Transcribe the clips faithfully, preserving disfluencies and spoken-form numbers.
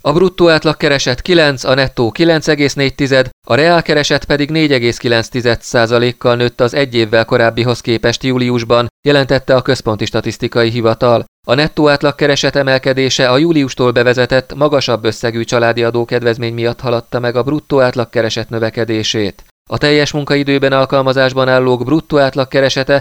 A bruttó átlagkereset kilenc, a nettó kilenc egész négy, a reálkereset pedig négy egész kilenc százalékkal nőtt az egy évvel korábbihoz képest júliusban, jelentette a Központi Statisztikai Hivatal. A nettó átlagkereset emelkedése a júliustól bevezetett, magasabb összegű családi adókedvezmény miatt haladta meg a bruttó átlagkereset növekedését. A teljes munkaidőben alkalmazásban állók bruttó átlagkeresete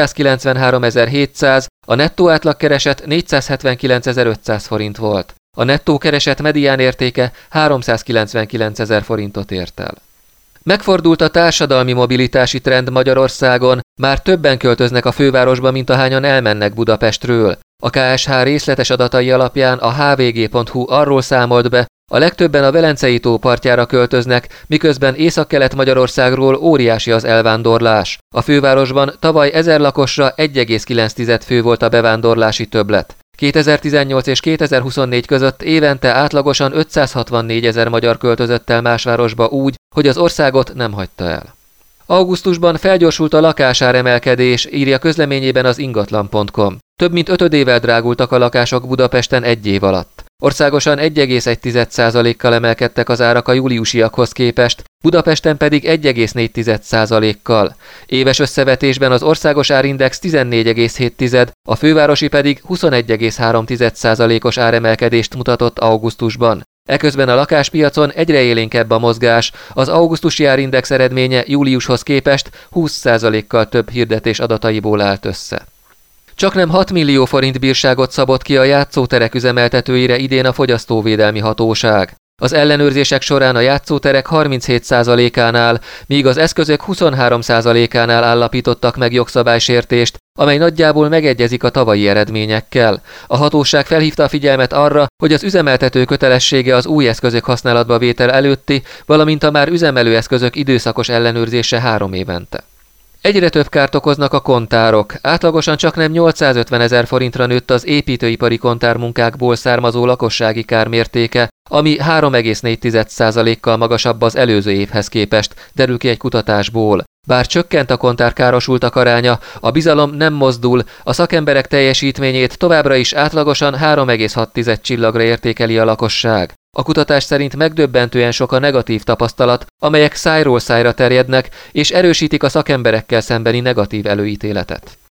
hatszázkilencvenháromezer-hétszáz, a nettó átlagkereset négyszázhetvenkilencezer-ötszáz forint volt. A nettó kereset medián értéke háromszázkilencvenkilencezer forintot ért el. Megfordult a társadalmi mobilitási trend Magyarországon, már többen költöznek a fővárosba, mint ahányan elmennek Budapestről. A ká es há részletes adatai alapján a há vé gé pont hú arról számolt be, a legtöbben a Velencei-tó partjára költöznek, miközben Észak-Kelet-Magyarországról óriási az elvándorlás. A fővárosban tavaly ezer lakosra egy egész kilenc fő volt a bevándorlási többlet. kétezer-tizennyolc és kétezer-huszonnégy között évente átlagosan ötszázhatvannégyezer magyar költözött el más városba úgy, hogy az országot nem hagyta el. Augusztusban felgyorsult a lakásáremelkedés, írja közleményében az ingatlan pont com. Több mint ötödével drágultak a lakások Budapesten egy év alatt. Országosan egy egész egy százalékkal emelkedtek az árak a júliusiakhoz képest, Budapesten pedig egy egész négy százalékkal. Éves összevetésben az országos árindex tizennégy egész hét, a fővárosi pedig huszonegy egész három százalékos áremelkedést mutatott augusztusban. Eközben a lakáspiacon egyre élénkebb a mozgás, az augusztusi árindex eredménye júliushoz képest húsz százalékkal több hirdetés adataiból állt össze. Csaknem hat millió forint bírságot szabott ki a játszóterek üzemeltetőire idén a Fogyasztóvédelmi Hatóság. Az ellenőrzések során a játszóterek harminchét százalékánál, míg az eszközök huszonhárom százalékánál állapítottak meg jogszabálysértést, amely nagyjából megegyezik a tavalyi eredményekkel. A hatóság felhívta a figyelmet arra, hogy az üzemeltető kötelessége az új eszközök használatba vétel előtti, valamint a már üzemelő eszközök időszakos ellenőrzése három évente. Egyre több kárt okoznak a kontárok. Átlagosan csaknem nyolcszázötvenezer forintra nőtt az építőipari kontármunkákból származó lakossági kár mértéke, ami három egész négy százalékkal magasabb az előző évhez képest, derül ki egy kutatásból. Bár csökkent a kontárkárosultak aránya, a bizalom nem mozdul, a szakemberek teljesítményét továbbra is átlagosan három egész hat csillagra értékeli a lakosság. A kutatás szerint megdöbbentően sok a negatív tapasztalat, amelyek szájról szájra terjednek, és erősítik a szakemberekkel szembeni negatív előítéletet.